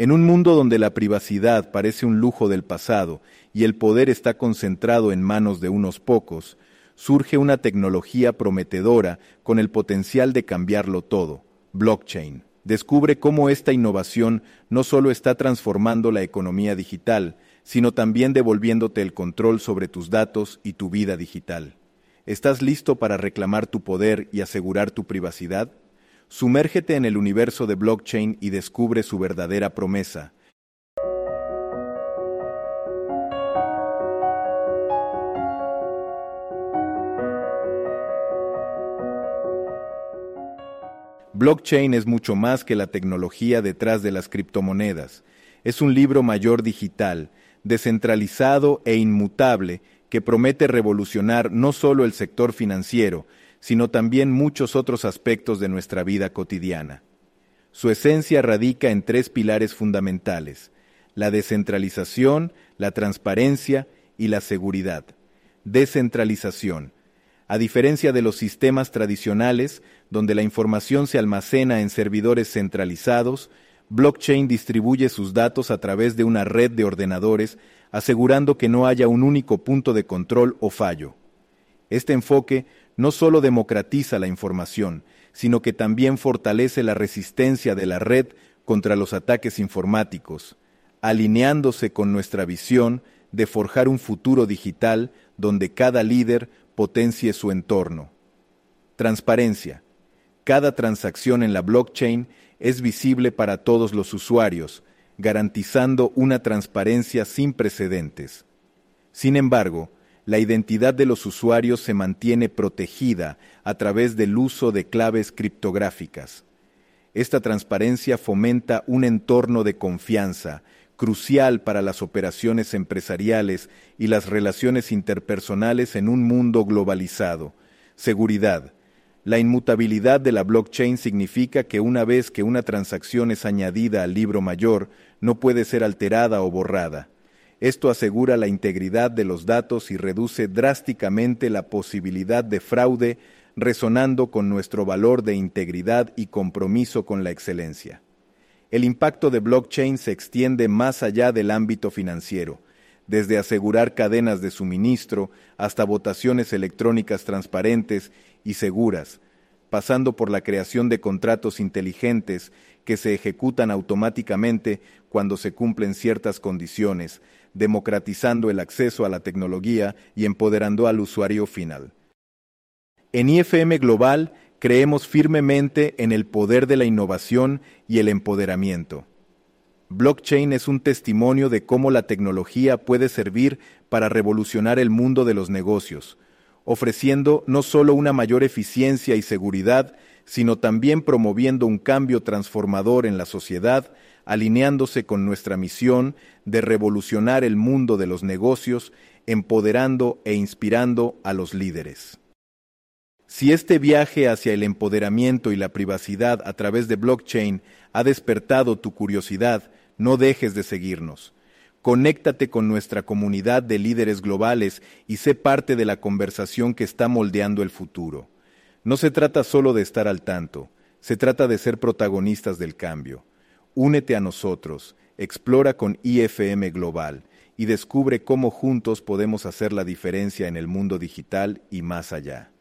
En un mundo donde la privacidad parece un lujo del pasado y el poder está concentrado en manos de unos pocos, surge una tecnología prometedora con el potencial de cambiarlo todo: blockchain. Descubre cómo esta innovación no solo está transformando la economía digital, sino también devolviéndote el control sobre tus datos y tu vida digital. ¿Estás listo para reclamar tu poder y asegurar tu privacidad? Sumérgete en el universo de blockchain y descubre su verdadera promesa. Blockchain es mucho más que la tecnología detrás de las criptomonedas. Es un libro mayor digital, descentralizado e inmutable, que promete revolucionar no solo el sector financiero, sino también muchos otros aspectos de nuestra vida cotidiana. Su esencia radica en tres pilares fundamentales: la descentralización, la transparencia y la seguridad. Descentralización. A diferencia de los sistemas tradicionales, donde la información se almacena en servidores centralizados, blockchain distribuye sus datos a través de una red de ordenadores, asegurando que no haya un único punto de control o fallo. Este enfoque no solo democratiza la información, sino que también fortalece la resistencia de la red contra los ataques informáticos, alineándose con nuestra visión de forjar un futuro digital donde cada líder potencie su entorno. Transparencia. Cada transacción en la blockchain es visible para todos los usuarios, garantizando una transparencia sin precedentes. Sin embargo, la identidad de los usuarios se mantiene protegida a través del uso de claves criptográficas. Esta transparencia fomenta un entorno de confianza, crucial para las operaciones empresariales y las relaciones interpersonales en un mundo globalizado. Seguridad. La inmutabilidad de la blockchain significa que una vez que una transacción es añadida al libro mayor, no puede ser alterada o borrada. Esto asegura la integridad de los datos y reduce drásticamente la posibilidad de fraude, resonando con nuestro valor de integridad y compromiso con la excelencia. El impacto de blockchain se extiende más allá del ámbito financiero, desde asegurar cadenas de suministro hasta votaciones electrónicas transparentes y seguras, pasando por la creación de contratos inteligentes que se ejecutan automáticamente cuando se cumplen ciertas condiciones, democratizando el acceso a la tecnología y empoderando al usuario final. En IFM Global creemos firmemente en el poder de la innovación y el empoderamiento. Blockchain es un testimonio de cómo la tecnología puede servir para revolucionar el mundo de los negocios, ofreciendo no solo una mayor eficiencia y seguridad, sino también promoviendo un cambio transformador en la sociedad, alineándose con nuestra misión de revolucionar el mundo de los negocios, empoderando e inspirando a los líderes. Si este viaje hacia el empoderamiento y la privacidad a través de blockchain ha despertado tu curiosidad, no dejes de seguirnos. Conéctate con nuestra comunidad de líderes globales y sé parte de la conversación que está moldeando el futuro. No se trata solo de estar al tanto, se trata de ser protagonistas del cambio. Únete a nosotros, explora con IFM Global y descubre cómo juntos podemos hacer la diferencia en el mundo digital y más allá.